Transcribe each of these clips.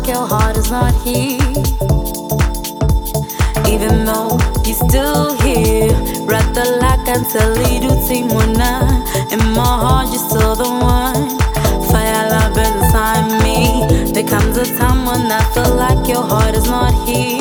your heart is not here. Even though you're still here, rather like until you Timona. In my heart, you're still the one. Fire love inside me. There comes a time when I feel like your heart is not here.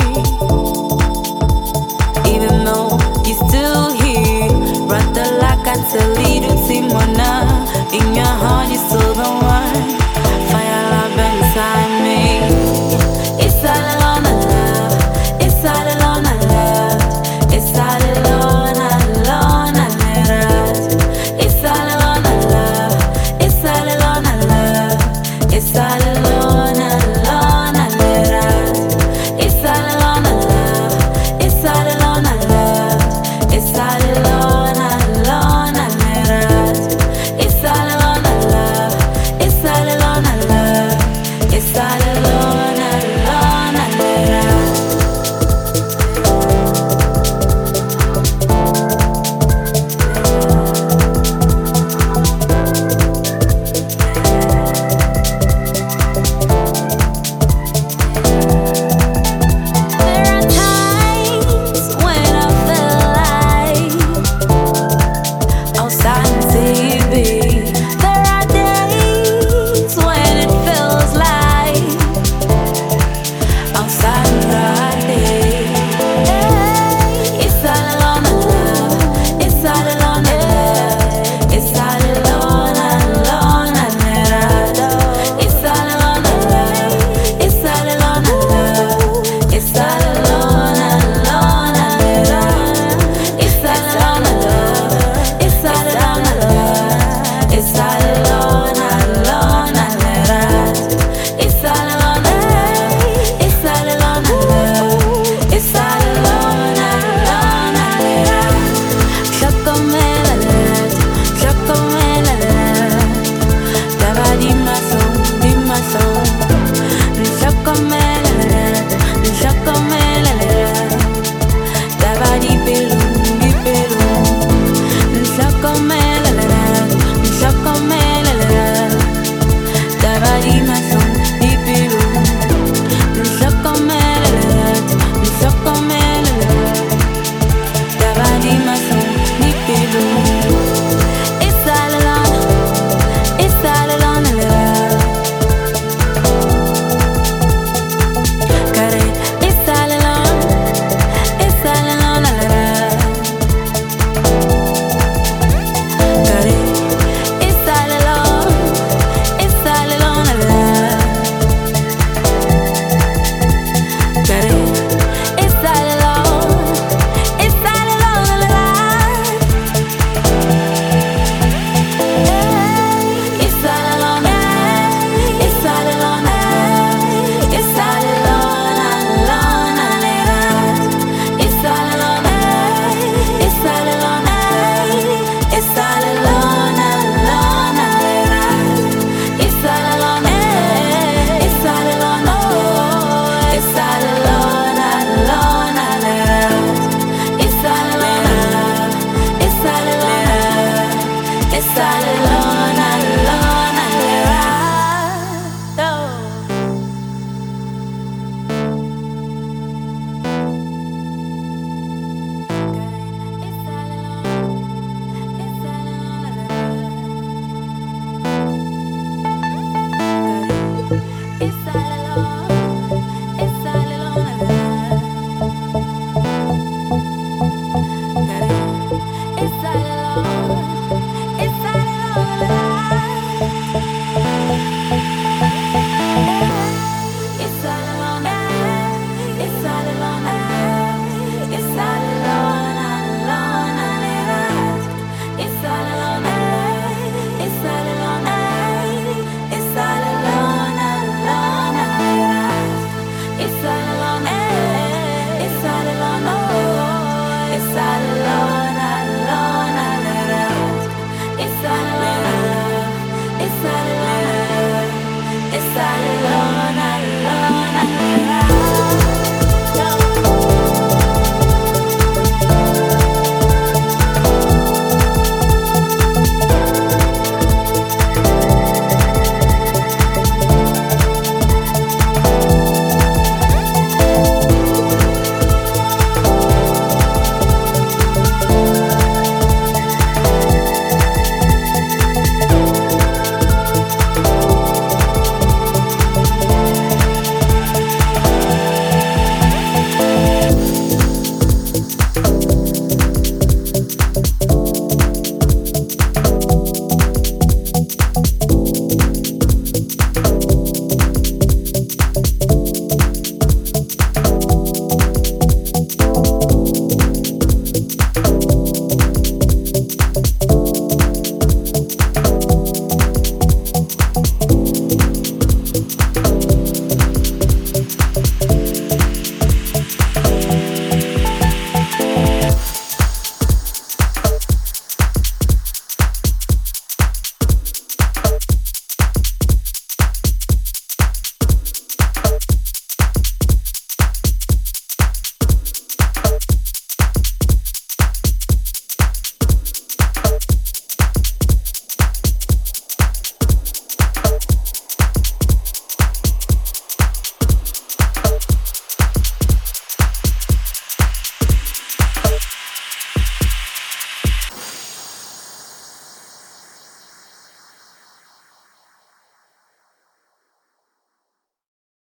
Even though you're still here, rather like until you Timona. In your heart, you're still the one. Fire love inside me. It's all alone, I love. It's all alone, I love. It's all alone, alone, I love. It's all alone, I love. It's all alone, I love. It's all alone, alone, I love. It's all alone, I love. It's all alone, I love. It's all alone, alone, I love. It's all alone, I love. It's all alone, I love. It's all alone, alone, I love. There are times when I feel like outside TV. There are days when it feels like outside Friday. It's all alone, I love. It's all alone, I love. It's all alone, alone, I love. It's all alone, I love. It's all alone, I love. It's all alone, alone, I love. It's all alone, I love. It's all alone, I love. It's all alone, alone, I love. It's all alone, I love. It's all alone, I love. It's all alone, alone, I love. Hlokomela lad, hlokomela lad. Taba di mahlong, di mahlong. Hlokomela lad, hlokomela lad. Taba di pelong, di pelong. Hlokomela lad, hlokomela lad. Taba di mahlong, di pelong. Hlokomela lad, hlokomela lad. Taba di mahlong, di pelong. It's all alone, it's all alone, I love. Got it, it's all alone, it's all alone, I love. Got it, it's all alone, it's all alone, I love. Got it, it's all alone, it's all alone, I love. It's all alone, it's all alone, it's all alone, alone, I love. It's all alone, it's all alone, it's all alone, alone, I love. It's all alone, it's all alone, it's all alone, alone, I love. It's all alone, it's all alone, it's all alone.